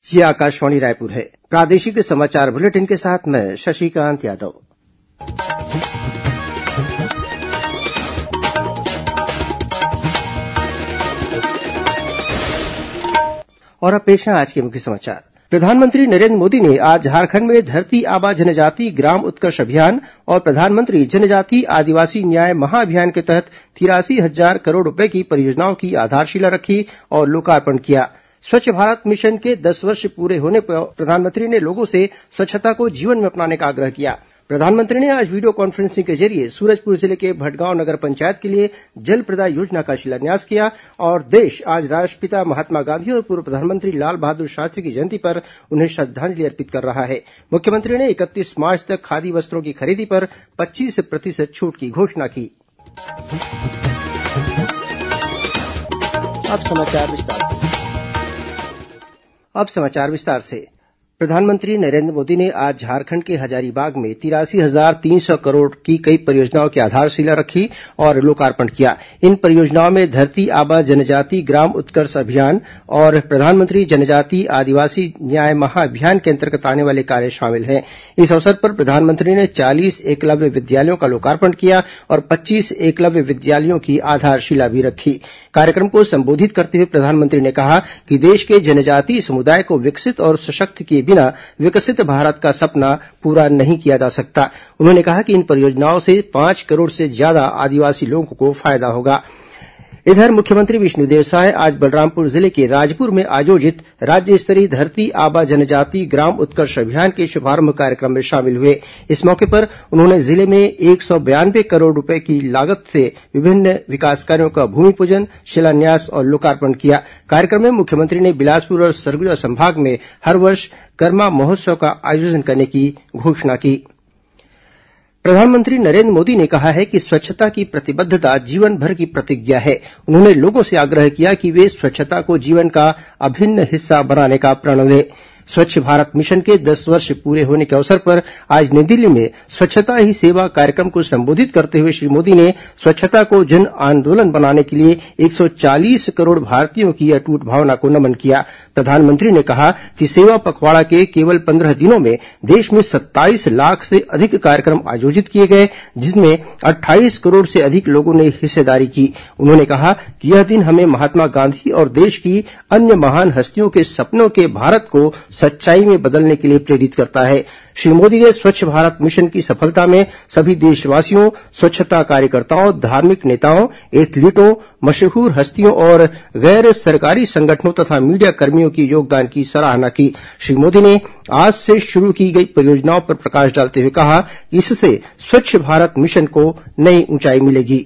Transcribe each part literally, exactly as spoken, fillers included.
ये आकाशवाणी रायपुर है। प्रादेशिक समाचार बुलेटिन के साथ मैं शशिकांत यादव। और अब पेश है आज के मुख्य समाचार। प्रधानमंत्री नरेंद्र मोदी ने आज झारखंड में धरती आबा जनजाति ग्राम उत्कर्ष अभियान और प्रधानमंत्री जनजाति आदिवासी न्याय महाअभियान के तहत तिरासी हजार करोड़ रूपये की परियोजनाओं की आधारशिला रखी और लोकार्पण किया। स्वच्छ भारत मिशन के दस वर्ष पूरे होने पर प्रधानमंत्री ने लोगों से स्वच्छता को जीवन में अपनाने का आग्रह किया। प्रधानमंत्री ने आज वीडियो कॉन्फ्रेंसिंग के जरिए सूरजपुर जिले के भटगांव नगर पंचायत के लिए जल प्रदाय योजना का शिलान्यास किया और देश आज राष्ट्रपिता महात्मा गांधी और पूर्व प्रधानमंत्री लाल बहादुर शास्त्री की जयंती पर उन्हें श्रद्धांजलि अर्पित कर रहा है। मुख्यमंत्री ने इकतीस मार्च तक खादी वस्त्रों की खरीदी पर पच्चीस प्रतिशत छूट की घोषणा की। अब समाचार विस्तार से अब समाचार विस्तार से प्रधानमंत्री नरेंद्र मोदी ने आज झारखंड के हजारीबाग में तिरासी हजार तीन सौ करोड़ की कई परियोजनाओं की आधारशिला रखी और लोकार्पण किया। इन परियोजनाओं में धरती आबा जनजाति ग्राम उत्कर्ष अभियान और प्रधानमंत्री जनजाति आदिवासी न्याय महाअभियान के अंतर्गत आने वाले कार्य शामिल हैं। इस अवसर पर प्रधानमंत्री ने चालीस एकलव्य विद्यालयों का लोकार्पण किया और पच्चीस एकलव्य विद्यालयों की आधारशिला भी रखी। कार्यक्रम को संबोधित करते हुए प्रधानमंत्री ने कहा कि देश के जनजातीय समुदाय को विकसित और सशक्त किए बिना विकसित भारत का सपना पूरा नहीं किया जा सकता। उन्होंने कहा कि इन परियोजनाओं से पांच करोड़ से ज्यादा आदिवासी लोगों को फायदा होगा। इधर मुख्यमंत्री विष्णुदेव साय आज बलरामपुर जिले के राजपुर में आयोजित राज्य स्तरीय धरती आबा जनजाति ग्राम उत्कर्ष अभियान के शुभारंभ कार्यक्रम में शामिल हुए। इस मौके पर उन्होंने जिले में एक सौ बयानवे करोड़ रूपये की लागत से विभिन्न विकास कार्यों का भूमि पूजन, शिलान्यास और लोकार्पण किया। कार्यक्रम में मुख्यमंत्री ने बिलासपुर और सरगुजा संभाग में हर वर्ष करमा महोत्सव का आयोजन करने की घोषणा की। प्रधानमंत्री नरेंद्र मोदी ने कहा है कि स्वच्छता की प्रतिबद्धता जीवन भर की प्रतिज्ञा है। उन्होंने लोगों से आग्रह किया कि वे स्वच्छता को जीवन का अभिन्न हिस्सा बनाने का प्रण लें। स्वच्छ भारत मिशन के दस वर्ष पूरे होने के अवसर पर आज नई दिल्ली में स्वच्छता ही सेवा कार्यक्रम को संबोधित करते हुए श्री मोदी ने स्वच्छता को जन आंदोलन बनाने के लिए एक सौ चालीस करोड़ भारतीयों की अटूट भावना को नमन किया। प्रधानमंत्री ने कहा कि सेवा पखवाड़ा के केवल पंद्रह दिनों में देश में सत्ताईस लाख से अधिक कार्यक्रम आयोजित किए गए, जिसमें अट्ठाईस करोड़ से अधिक लोगों ने हिस्सेदारी की। उन्होंने कहा कि यह दिन हमें महात्मा गांधी और देश की अन्य महान हस्तियों के सपनों के भारत को सच्चाई में बदलने के लिए प्रेरित करता है। श्री मोदी ने स्वच्छ भारत मिशन की सफलता में सभी देशवासियों, स्वच्छता कार्यकर्ताओं, धार्मिक नेताओं, एथलीटों, मशहूर हस्तियों और गैर सरकारी संगठनों तथा मीडिया कर्मियों की योगदान की सराहना की। श्री मोदी ने आज से शुरू की गई परियोजनाओं पर प्रकाश डालते हुए कहा कि इससे स्वच्छ भारत मिशन को नई ऊंचाई मिलेगी।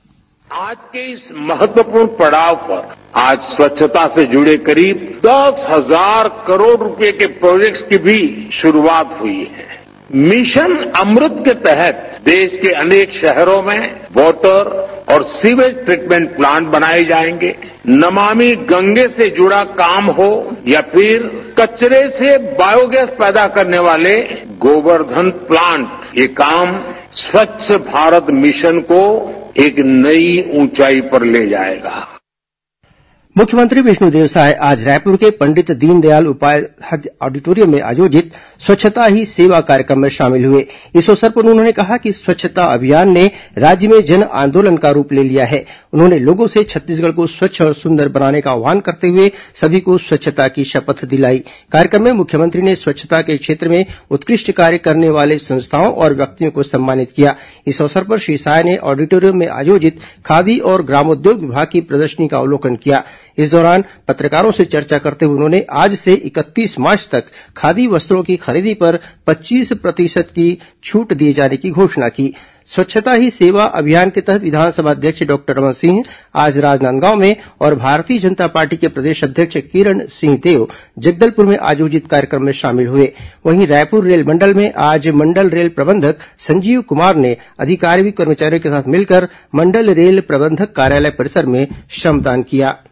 आज के इस महत्वपूर्ण पड़ाव पर आज स्वच्छता से जुड़े करीब दस हजार करोड़ रुपए के प्रोजेक्ट्स की भी शुरुआत हुई है। मिशन अमृत के तहत देश के अनेक शहरों में वाटर और सीवेज ट्रीटमेंट प्लांट बनाए जाएंगे। नमामि गंगे से जुड़ा काम हो या फिर कचरे से बायोगैस पैदा करने वाले गोवर्धन प्लांट, ये काम स्वच्छ भारत मिशन को एक नई ऊंचाई पर ले जाएगा। मुख्यमंत्री विष्णुदेव साय आज रायपुर के पंडित दीनदयाल उपाध्याय ऑडिटोरियम में आयोजित स्वच्छता ही सेवा कार्यक्रम में शामिल हुए। इस अवसर पर उन्होंने कहा कि स्वच्छता अभियान ने राज्य में जन आंदोलन का रूप ले लिया है। उन्होंने लोगों से छत्तीसगढ़ को स्वच्छ और सुंदर बनाने का आह्वान करते हुए सभी को स्वच्छता की शपथ दिलाई। कार्यक्रम में मुख्यमंत्री ने स्वच्छता के क्षेत्र में उत्कृष्ट कार्य करने वाले संस्थाओं और व्यक्तियों को सम्मानित किया। इस अवसर पर श्री साय ने ऑडिटोरियम में आयोजित खादी और ग्रामोद्योग विभाग की प्रदर्शनी का अवलोकन किया। इस दौरान पत्रकारों से चर्चा करते हुए उन्होंने आज से इकतीस मार्च तक खादी वस्त्रों की खरीदी पर पच्चीस प्रतिशत की छूट दिए जाने की घोषणा की। स्वच्छता ही सेवा अभियान के तहत विधानसभा अध्यक्ष डॉक्टर रमन सिंह आज राजनांदगांव में और भारतीय जनता पार्टी के प्रदेश अध्यक्ष किरण सिंहदेव जगदलपुर में आयोजित कार्यक्रम में शामिल हुए। वहीं रायपुर रेल मंडल में आज मंडल रेल प्रबंधक संजीव कुमार ने अधिकारी कर्मचारियों के साथ मिलकर मंडल रेल प्रबंधक कार्यालय परिसर में श्रमदान किया।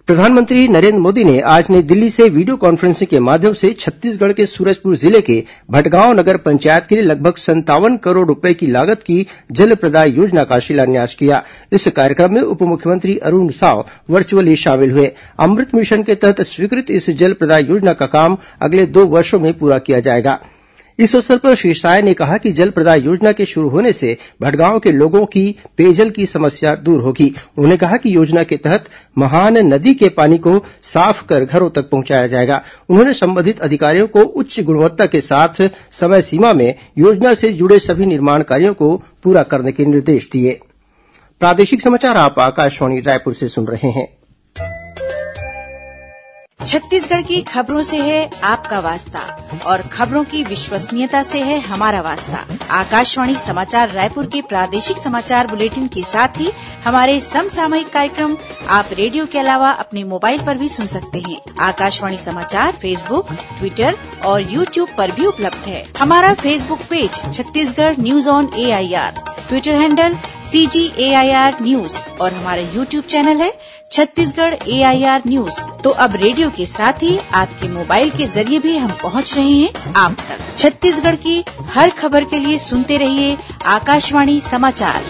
प्रधानमंत्री नरेंद्र मोदी ने आज नई दिल्ली से वीडियो कॉन्फ्रेंसिंग के माध्यम से छत्तीसगढ़ के सूरजपुर जिले के भटगांव नगर पंचायत के लिए लगभग संतावन करोड़ रूपये की लागत की जल प्रदाय योजना का शिलान्यास किया। इस कार्यक्रम में उप मुख्यमंत्री अरूण साव वर्चुअली शामिल हुए। अमृत मिशन के तहत स्वीकृत इस जल प्रदाय योजना का काम अगले दो वर्षो में पूरा किया जाएगा। इस अवसर पर श्री साय ने कहा कि जल प्रदाय योजना के शुरू होने से भटगांव के लोगों की पेयजल की समस्या दूर होगी। उन्होंने कहा कि योजना के तहत महान नदी के पानी को साफ कर घरों तक पहुंचाया जाएगा। उन्होंने संबंधित अधिकारियों को उच्च गुणवत्ता के साथ समय सीमा में योजना से जुड़े सभी निर्माण कार्यों को पूरा करने के निर्देश दिए। प्रादेशिक समाचार आप आकाशवाणी रायपुर से सुन रहे हैं। छत्तीसगढ़ की खबरों से है आपका वास्ता और खबरों की विश्वसनीयता से है हमारा वास्ता। आकाशवाणी समाचार रायपुर के प्रादेशिक समाचार बुलेटिन के साथ ही हमारे समसामयिक कार्यक्रम आप रेडियो के अलावा अपने मोबाइल पर भी सुन सकते हैं। आकाशवाणी समाचार फेसबुक, ट्विटर और यूट्यूब पर भी उपलब्ध है। हमारा Facebook page Chhattisgarh news on AIR, Twitter handle CG AIR news और हमारा यूट्यूब चैनल है छत्तीसगढ़ एआईआर न्यूज। तो अब रेडियो के साथ ही आपके मोबाइल के जरिए भी हम पहुंच रहे हैं आप तक। छत्तीसगढ़ की हर खबर के लिए सुनते रहिए आकाशवाणी समाचार।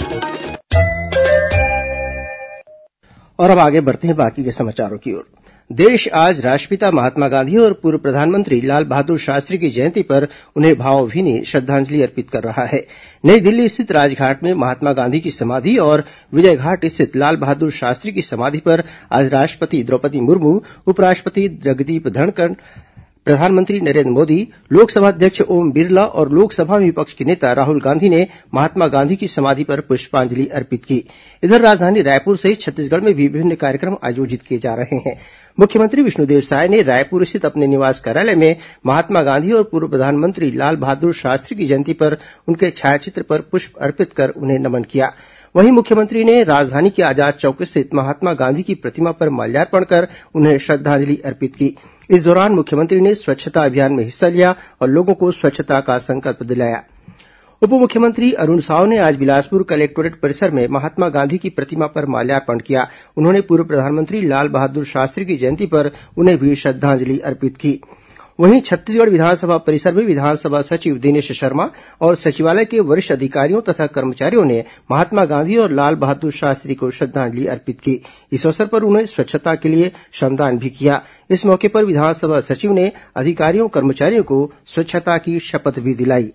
और अब आगे बढ़ते हैं बाकी के समाचारों की ओर। देश आज राष्ट्रपिता महात्मा गांधी और पूर्व प्रधानमंत्री लाल बहादुर शास्त्री की जयंती पर उन्हें भावभीनी श्रद्धांजलि अर्पित कर रहा है। नई दिल्ली स्थित राजघाट में महात्मा गांधी की समाधि और विजय घाट स्थित लाल बहादुर शास्त्री की समाधि पर आज राष्ट्रपति द्रौपदी मुर्मू, उपराष्ट्रपति जगदीप धनखड़, प्रधानमंत्री नरेंद्र मोदी, लोकसभा अध्यक्ष ओम बिरला और लोकसभा में विपक्ष के नेता राहुल गांधी ने महात्मा गांधी की समाधि पर पुष्पांजलि अर्पित की। इधर राजधानी रायपुर सहित छत्तीसगढ़ में भी विभिन्न कार्यक्रम आयोजित किए जा रहे हैं। मुख्यमंत्री विष्णुदेव साय ने रायपुर स्थित अपने निवास कार्यालय में महात्मा गांधी और पूर्व प्रधानमंत्री लाल बहादुर शास्त्री की जयंती पर उनके छायाचित्र पर पुष्प अर्पित कर उन्हें नमन किया। वहीं मुख्यमंत्री ने राजधानी के आजाद चौक स्थित महात्मा गांधी की प्रतिमा पर माल्यार्पण कर उन्हें श्रद्धांजलि अर्पित की। इस दौरान मुख्यमंत्री ने स्वच्छता अभियान में हिस्सा लिया और लोगों को स्वच्छता का संकल्प दिलाया। उप मुख्यमंत्री अरूण साव ने आज बिलासपुर कलेक्टोरेट परिसर में महात्मा गांधी की प्रतिमा पर माल्यार्पण किया। उन्होंने पूर्व प्रधानमंत्री लाल बहादुर शास्त्री की जयंती पर उन्हें भी श्रद्धांजलि अर्पित की। वहीं छत्तीसगढ़ विधानसभा परिसर में विधानसभा सचिव दिनेश शर्मा और सचिवालय के वरिष्ठ अधिकारियों तथा कर्मचारियों ने महात्मा गांधी और लाल बहादुर शास्त्री को श्रद्धांजलि अर्पित की। इस अवसर पर उन्होंने स्वच्छता के लिए श्रमदान भी किया। इस मौके पर विधानसभा सचिव ने अधिकारियों कर्मचारियों को स्वच्छता की शपथ भी दिलाई।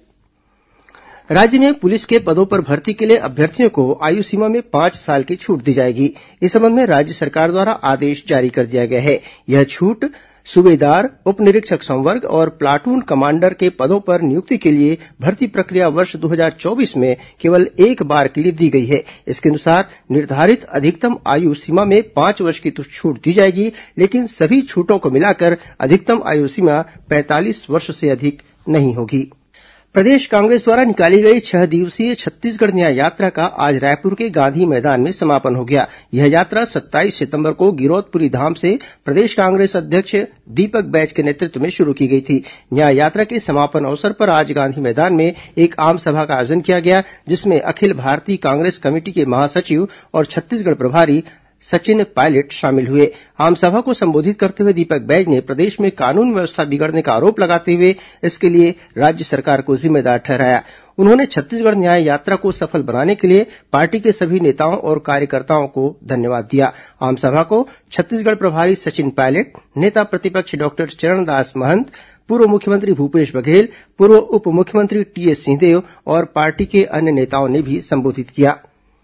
राज्य में पुलिस के पदों पर भर्ती के लिए अभ्यर्थियों को आयु सीमा में पांच साल की छूट दी जाएगी। इस संबंध में राज्य सरकार द्वारा आदेश जारी कर दिया गया है। यह छूट सूबेदार, उप निरीक्षक संवर्ग और प्लाटून कमांडर के पदों पर नियुक्ति के लिए भर्ती प्रक्रिया वर्ष दो हजार चौबीस में केवल एक बार के लिए दी गई है। इसके अनुसार निर्धारित अधिकतम आयु सीमा में पांच वर्ष की तो छूट दी जाएगी, लेकिन सभी छूटों को मिलाकर अधिकतम आयु सीमा पैंतालीस वर्ष से अधिक नहीं होगी। प्रदेश कांग्रेस द्वारा निकाली गई छह दिवसीय छत्तीसगढ़ न्याय यात्रा का आज रायपुर के गांधी मैदान में समापन हो गया। यह यात्रा सत्ताईस सितंबर को गिरौदपुरी धाम से प्रदेश कांग्रेस अध्यक्ष दीपक बैज के नेतृत्व में शुरू की गई थी। न्याय यात्रा के समापन अवसर पर आज गांधी मैदान में एक आम सभा का आयोजन किया गया, जिसमें अखिल भारतीय कांग्रेस कमेटी के महासचिव और छत्तीसगढ़ प्रभारी सचिन पायलट शामिल हुए। आम सभा को संबोधित करते हुए दीपक बैज ने प्रदेश में कानून व्यवस्था बिगड़ने का आरोप लगाते हुए इसके लिए राज्य सरकार को जिम्मेदार ठहराया। उन्होंने छत्तीसगढ़ न्याय यात्रा को सफल बनाने के लिए पार्टी के सभी नेताओं और कार्यकर्ताओं को धन्यवाद दिया। आम सभा को छत्तीसगढ़ प्रभारी सचिन पायलट, नेता प्रतिपक्ष डॉक्टर चरणदास महंत, पूर्व मुख्यमंत्री भूपेश बघेल, पूर्व उप मुख्यमंत्री टीएस सिंहदेव और पार्टी के अन्य नेताओं ने भी संबोधित किया।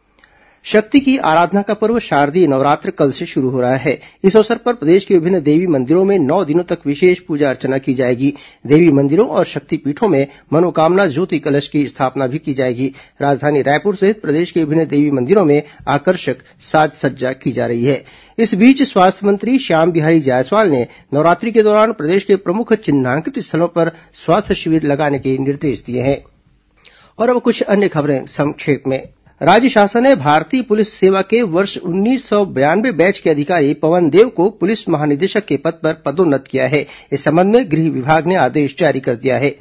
शक्ति की आराधना का पर्व शारदीय नवरात्र कल से शुरू हो रहा है। इस अवसर पर प्रदेश के विभिन्न देवी मंदिरों में नौ दिनों तक विशेष पूजा अर्चना की जाएगी। देवी मंदिरों और शक्तिपीठों में मनोकामना ज्योति कलश की स्थापना भी की जाएगी। राजधानी रायपुर सहित प्रदेश के विभिन्न देवी मंदिरों में आकर्षक साज सज्जा की जा रही है। इस बीच स्वास्थ्य मंत्री श्याम बिहारी जायसवाल ने नवरात्रि के दौरान प्रदेश के प्रमुख चिन्हांकित स्थलों पर स्वास्थ्य शिविर लगाने के निर्देश दिए हैं। और अब कुछ अन्य खबरें संक्षेप में। राज्य शासन ने भारतीय पुलिस सेवा के वर्ष उन्नीस सौ बयानवे बैच के अधिकारी पवन देव को पुलिस महानिदेशक के पद पर पदोन्नत किया है। इस संबंध में गृह विभाग ने आदेश जारी कर दिया है।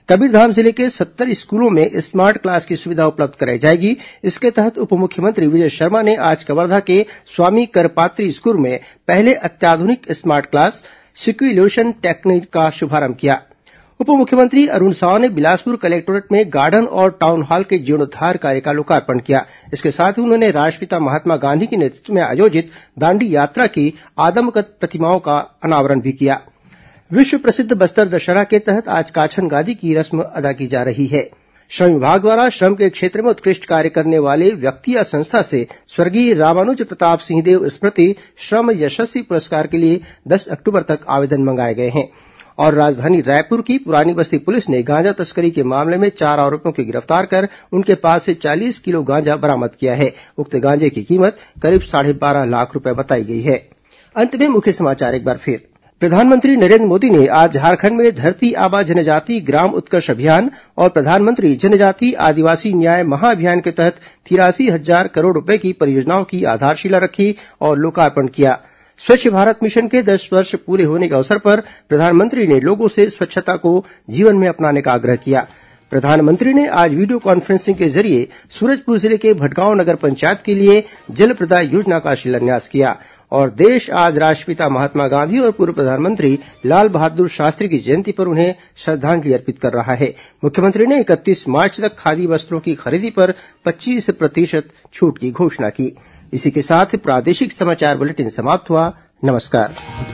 कबीरधाम जिले के सत्तर स्कूलों में स्मार्ट क्लास की सुविधा उपलब्ध कराई जाएगी। इसके तहत उप मुख्यमंत्री विजय शर्मा ने आज कवर्धा के स्वामी करपात्री स्कूल में पहले अत्याधुनिक स्मार्ट क्लास सिक्यूलेशन टेक्निक का शुभारंभ किया। उप मुख्यमंत्री अरुण साव ने बिलासपुर कलेक्टोरेट में गार्डन और टाउन हॉल के जीर्णोद्धार कार्य का लोकार्पण किया। इसके साथ ही उन्होंने राष्ट्रपिता महात्मा गांधी के नेतृत्व में आयोजित दांडी यात्रा की आदमकद प्रतिमाओं का अनावरण भी किया। विश्व प्रसिद्ध बस्तर दशहरा के तहत आज काछन गादी की रस्म अदा की जा रही है। श्रम विभाग द्वारा श्रम के क्षेत्र में उत्कृष्ट कार्य करने वाले व्यक्ति या संस्था से स्वर्गीय रामानुज प्रताप सिंहदेव स्मृति श्रम यशस्वी पुरस्कार के लिए दस अक्टूबर तक आवेदन मंगाए गए हैं। और राजधानी रायपुर की पुरानी बस्ती पुलिस ने गांजा तस्करी के मामले में चार आरोपियों को गिरफ्तार कर उनके पास से चालीस किलो गांजा बरामद किया है। उक्त गांजे की कीमत करीब साढ़े बारह लाख रूपये बताई गई है। अंत में मुख्य समाचार एक बार फिर। प्रधानमंत्री नरेंद्र मोदी ने आज झारखंड में धरती आबा जनजाति ग्राम उत्कर्ष अभियान और प्रधानमंत्री जनजाति आदिवासी न्याय महाअभियान के तहत तिरासी हजार करोड़ रूपये की परियोजनाओं की आधारशिला रखी और लोकार्पण किया। स्वच्छ भारत मिशन के दस वर्ष पूरे होने के अवसर पर प्रधानमंत्री ने लोगों से स्वच्छता को जीवन में अपनाने का आग्रह किया। प्रधानमंत्री ने आज वीडियो कॉन्फ्रेंसिंग के जरिए सूरजपुर जिले के भटगांव नगर पंचायत के लिए जल प्रदाय योजना का शिलान्यास किया। और देश आज राष्ट्रपिता महात्मा गांधी और पूर्व प्रधानमंत्री लाल बहादुर शास्त्री की जयंती पर उन्हें श्रद्धांजलि अर्पित कर रहा है। मुख्यमंत्री ने इकतीस मार्च तक खादी वस्त्रों की खरीदी पर पच्चीस प्रतिशत छूट की घोषणा की। इसी के साथ प्रादेशिक समाचार बुलेटिन समाप्त हुआ। नमस्कार।